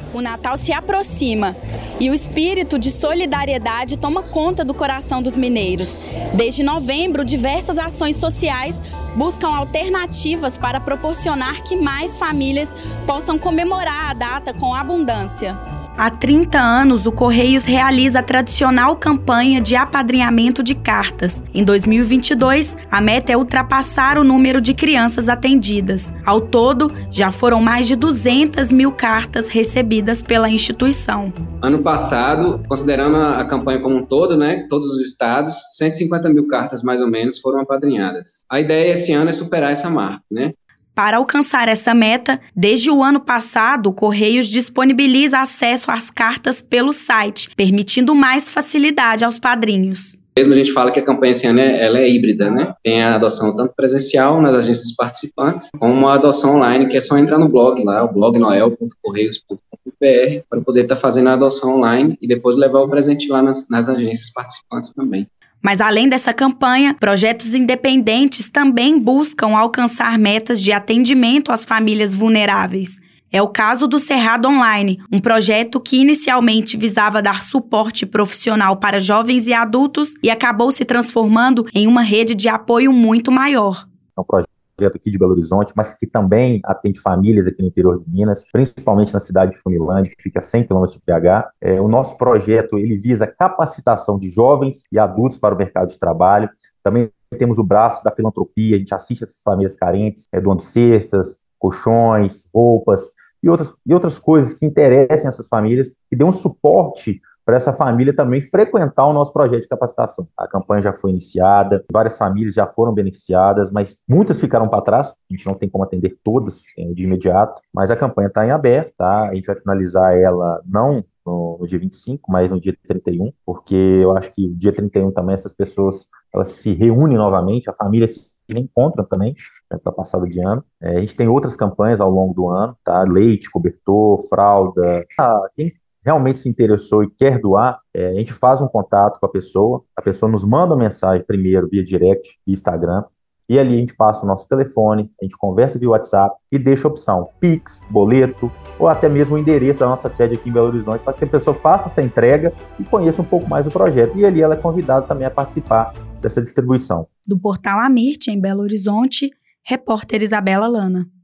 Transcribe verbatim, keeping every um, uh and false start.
O Natal se aproxima e o espírito de solidariedade toma conta do coração dos mineiros. Desde novembro, diversas ações sociais buscam alternativas para proporcionar que mais famílias possam comemorar a data com abundância. Há trinta anos, o Correios realiza a tradicional campanha de apadrinhamento de cartas. Em dois mil e vinte e dois, a meta é ultrapassar o número de crianças atendidas. Ao todo, já foram mais de duzentas mil cartas recebidas pela instituição. Ano passado, considerando a campanha como um todo, né, todos os estados, cento e cinquenta mil cartas mais ou menos foram apadrinhadas. A ideia esse ano é superar essa marca, né? Para alcançar essa meta, desde o ano passado, o Correios disponibiliza acesso às cartas pelo site, permitindo mais facilidade aos padrinhos. Mesmo a gente fala que a campanha esse ano é, ela é híbrida, né? Tem a adoção tanto presencial nas agências participantes, como a adoção online, que é só entrar no blog lá, o blog noel ponto correios ponto com ponto b r, para poder estar tá fazendo a adoção online e depois levar o presente lá nas, nas agências participantes também. Mas além dessa campanha, projetos independentes também buscam alcançar metas de atendimento às famílias vulneráveis. É o caso do Cerrado Online, um projeto que inicialmente visava dar suporte profissional para jovens e adultos e acabou se transformando em uma rede de apoio muito maior. É um projeto aqui de Belo Horizonte, mas que também atende famílias aqui no interior de Minas, principalmente na cidade de Funilândia, que fica a cem quilômetros de B H. É, o nosso projeto ele visa a capacitação de jovens e adultos para o mercado de trabalho. Também temos o braço da filantropia, a gente assiste essas famílias carentes, é, doando cestas, colchões, roupas e outras, e outras coisas que interessem essas famílias e dê um suporte para essa família também frequentar o nosso projeto de capacitação. A campanha já foi iniciada, várias famílias já foram beneficiadas, mas muitas ficaram para trás, a gente não tem como atender todas de imediato, mas a campanha está em aberto, tá? A gente vai finalizar ela não no, no dia vinte e cinco, mas no dia trinta e um, porque eu acho que no dia trinta e um também essas pessoas elas se reúnem novamente, a família se encontram também, né, para passada de ano. É, a gente tem outras campanhas ao longo do ano, tá? Leite, cobertor, fralda. Ah, quem realmente se interessou e quer doar, é, a gente faz um contato com a pessoa, a pessoa nos manda uma mensagem primeiro via direct, via Instagram, e ali a gente passa o nosso telefone, a gente conversa via WhatsApp e deixa a opção Pix, boleto, ou até mesmo o endereço da nossa sede aqui em Belo Horizonte, para que a pessoa faça essa entrega e conheça um pouco mais o projeto. E ali ela é convidada também a participar dessa distribuição. Do Portal Amirte, em Belo Horizonte, repórter Isabela Lana.